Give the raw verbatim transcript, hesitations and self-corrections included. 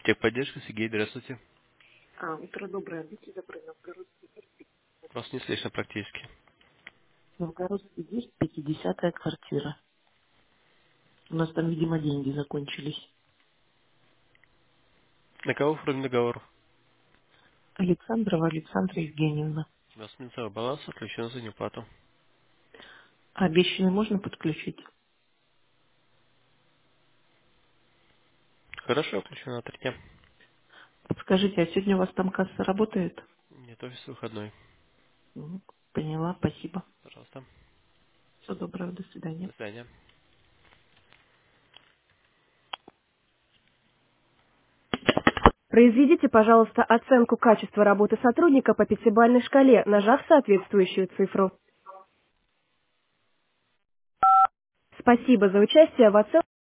Техподдержка, Сергей, здравствуйте. А, утро доброе. Будьте добры, Новгородский Вас не слышно практически. Новгородский десять, пятидесятая квартира. У нас там, видимо, деньги закончились. На кого оформлен договор? Александрова Александра Евгеньевна. Восьминцевый баланс отключен за неуплату. А обещанный можно подключить? Хорошо, отключен на три дня. Подскажите, а сегодня у вас там касса работает? Нет, офис выходной. М, Поняла, спасибо. Пожалуйста. Всего доброго, до свидания. До свидания. Произведите, пожалуйста, оценку качества работы сотрудника по пятибалльной шкале, нажав соответствующую цифру. Спасибо за участие в оценке.